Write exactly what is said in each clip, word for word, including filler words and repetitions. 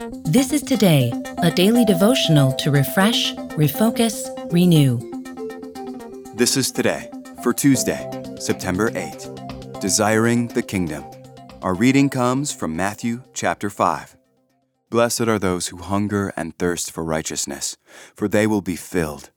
This is Today, a daily devotional to refresh, refocus, renew. This is Today for Tuesday, September eighth, Desiring the Kingdom. Our reading comes from Matthew chapter five. Blessed are those who hunger and thirst for righteousness, for they will be filled.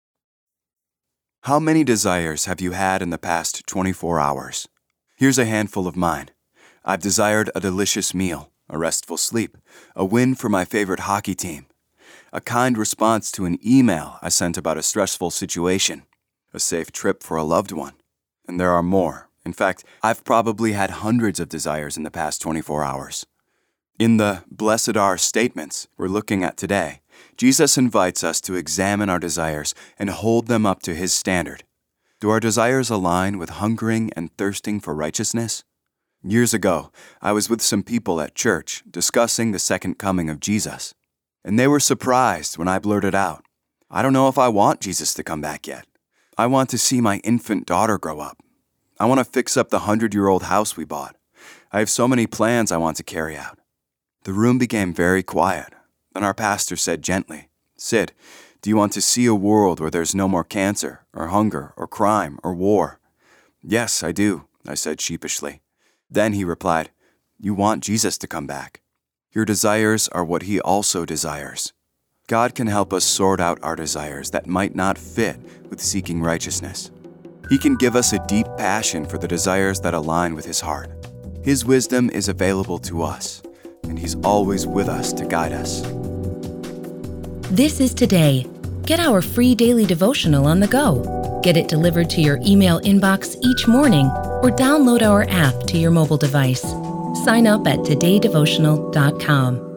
How many desires have you had in the past twenty-four hours? Here's a handful of mine. I've desired a delicious meal, a restful sleep, a win for my favorite hockey team, a kind response to an email I sent about a stressful situation, a safe trip for a loved one. And there are more. In fact, I've probably had hundreds of desires in the past twenty-four hours. In the Blessed Are statements we're looking at today, Jesus invites us to examine our desires and hold them up to His standard. Do our desires align with hungering and thirsting for righteousness? Years ago, I was with some people at church discussing the second coming of Jesus, and they were surprised when I blurted out, "I don't know if I want Jesus to come back yet. I want to see my infant daughter grow up. I want to fix up the hundred-year-old house we bought. I have so many plans I want to carry out." The room became very quiet. Then our pastor said gently, "Sid, do you want to see a world where there's no more cancer, or hunger, or crime, or war?" "Yes, I do," I said sheepishly. Then he replied, "You want Jesus to come back. Your desires are what He also desires." God can help us sort out our desires that might not fit with seeking righteousness. He can give us a deep passion for the desires that align with His heart. His wisdom is available to us, and He's always with us to guide us. This is Today. Get our free daily devotional on the go. Get it delivered to your email inbox each morning or download our app to your mobile device. Sign up at today devotional dot com.